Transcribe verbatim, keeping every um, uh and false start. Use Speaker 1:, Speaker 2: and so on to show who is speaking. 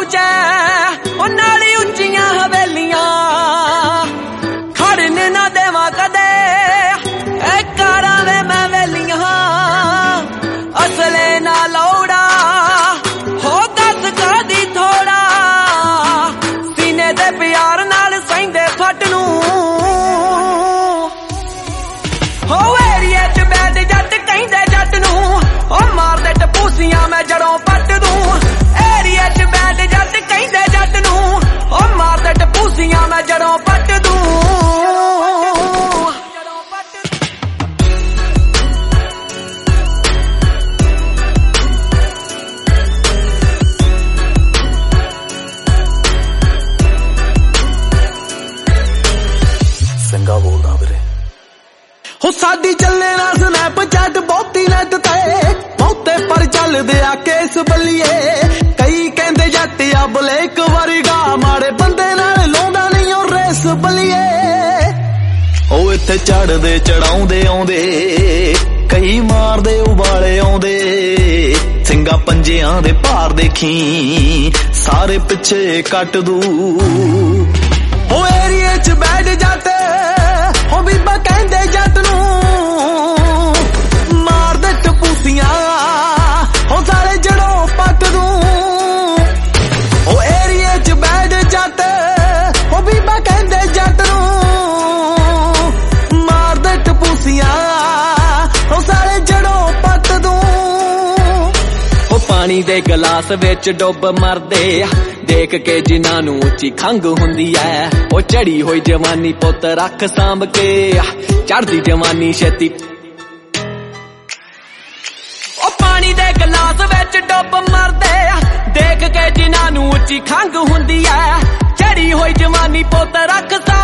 Speaker 1: पहुंचे ओ नाली उच्चियां हवेलियां खड़न ना देवा कदे ए कारां वे मैं वेलियां असले ना लौड़ा हो दस कादी थोड़ा सीने दे प्यार नाल सहिंदे फट नूं हो एरिया च बैठ जट कहिंदे जट नूं ओ मार दे टपूसियां मैं जड़ों पट दूं एरिया च बैठ जट कहिंदे जट नूं ओ मार दे टपूसियां मैं जड़ों पट दूं
Speaker 2: संगा बोलदा वीरे
Speaker 1: हो साडी चले ना स्नैपचैट बहुती नेट ते बहुते पर चलदे आ केस बल्लिए कई कहंदे जट आ ब्लैक वर्गा माड़े बंदे नाल लाउंदा नहीं ओ रेस बल्लिए
Speaker 2: ओ इत्थे चढ़दे चढ़ाउंदे आउंदे कई मारदे उबाले आउंदे सिंगा पंजियां दे भार देखी सारे पिछे कट दू
Speaker 1: ओ एरिया च बैठ जाते हो बीबा कहंदे जट नूं मार दे टपूसियां हो सारे जड़ों पट दूं ओ एरिया च बैठ जाते हो बीबा कहंदे जट नूं मार दे टपूसियां हो सारे जड़ों पट दूं ओ पानी दे गिलास विच डुब मरदे देख के जिन्हां नूं उच्ची खंघ हुंदी ऐ ओ चढ़ी होई जवानी पुत रख सांभ के चढ़दी जवानी छेती ओ पानी दे गिलास विच डुब मरदे देख के जिन्हां नूं उच्ची खंघ हुंदी ऐ चढ़ी होई जवानी पुत रख सांभ